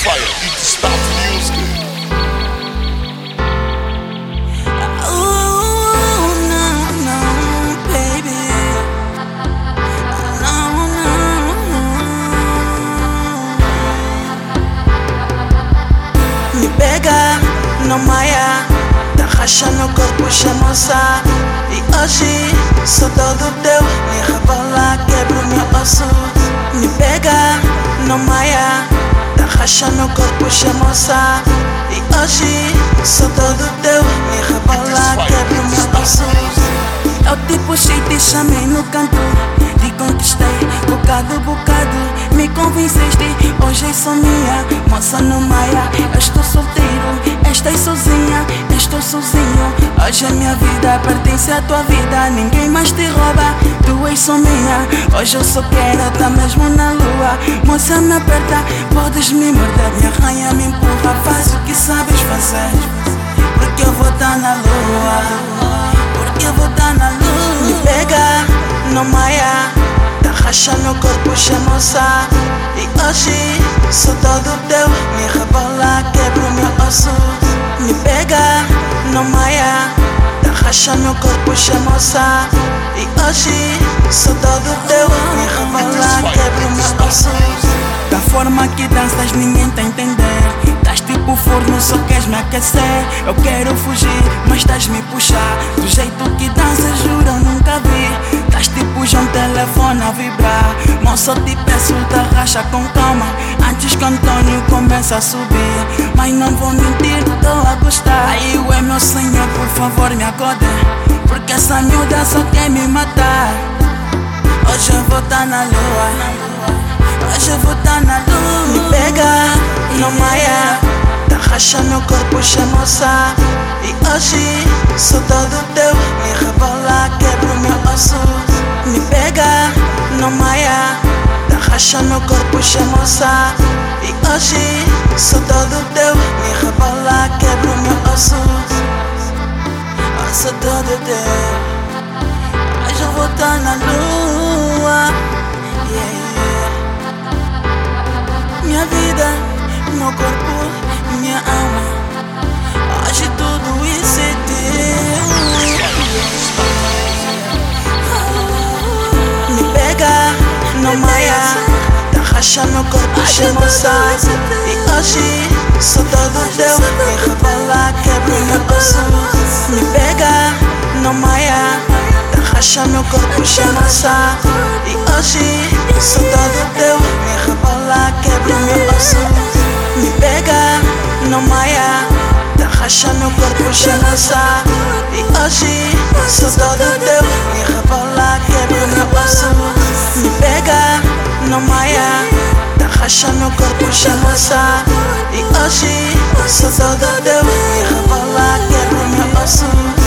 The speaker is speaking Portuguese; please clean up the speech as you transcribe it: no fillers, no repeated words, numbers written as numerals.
Fire, need to stop the music. Me pega, não maia, tá rachando o corpo, moça. E hoje sou todo teu, me rebola, quebro meu osso. Me pega, não maia, tá rachando o corpo, moça. E hoje sou todo teu, me rebola, quebro meu osso. É o tipo shit, chamei no canto, te conquistei, bocado, bocado, me convenceste. Hoje sou minha, moça no maia. Eu estou solteiro, estás sozinha, estou sozinho. Hoje a minha vida pertence à tua vida, ninguém mais te rouba, tu és só minha. Hoje eu só quero, tá mesmo na lua. Moça me aperta, podes me morder, me arranha, me empurra, faz o que sabes fazer. Porque eu vou tá na lua, porque eu vou tá na lua. Me pega, não maia, tá rachando o corpo, moça. E hoje sou todo teu, me rebola, quebro meu osso. Me pega, não maia, tá rachando o corpo, moça. E hoje sou todo teu, me rebola, quebro meu osso. Da forma que danças ninguém tá a entender. Estás tipo forno, só queres me aquecer. Eu quero fugir, mas estás me puxar. Do jeito que danças, juro, eu nunca vi. Estás tipo já um telefone a vibrar. Não só te peço, te racha com calma, antes que o Antônio comece a subir. Mas não vou mentir, tô a gostar. Aí o é meu senhor, por favor me acorde, porque essa miúda só quer me matar. Hoje eu vou tá na lua, hoje eu vou tá na lua. Me pega, não maia, tá rachando o corpo, moça. E hoje sou todo teu, me rebola, quebro meu osso. Me pega, não maia, tá rachando o corpo, moça. E hoje sou todo teu, me rebola, quebro meu osso. Eu sou todo teu, hoje eu vou tá na lua. Minha vida, meu corpo, minha alma, hoje tudo isso é teu. Me pega, não maia, tá rachando o corpo, moça. E hoje sou todo teu, me rebola, quebro meu osso. Me pega, não maia, tá rachando o corpo, moça. E hoje sou todo teu, me rebola, quebro meu osso. Me pega, não maia, tá rachando o corpo, moça. E hoje sou todo teu, me rebola, quebro meu osso. Me pega, não maia, tá rachando o corpo, moça. E hoje sou todo teu, me rebola, quebro meu osso.